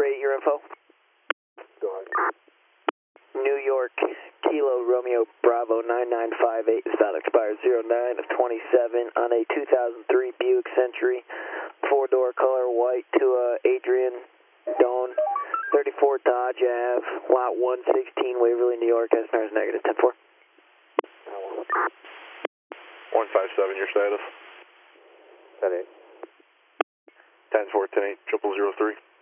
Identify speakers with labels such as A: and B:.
A: rate your info.
B: Go ahead.
A: New York, Kilo Romeo Bravo 9958, style expires 09 of 27 on a 2003 Buick Century, 4-door color white to Adrian Doan, 34 Dodge Ave, lot 116, Waverly, New York, SNR is negative, 10-4.
C: 157, your status?
B: 10-8.
C: 10-4, 10-8, 0003.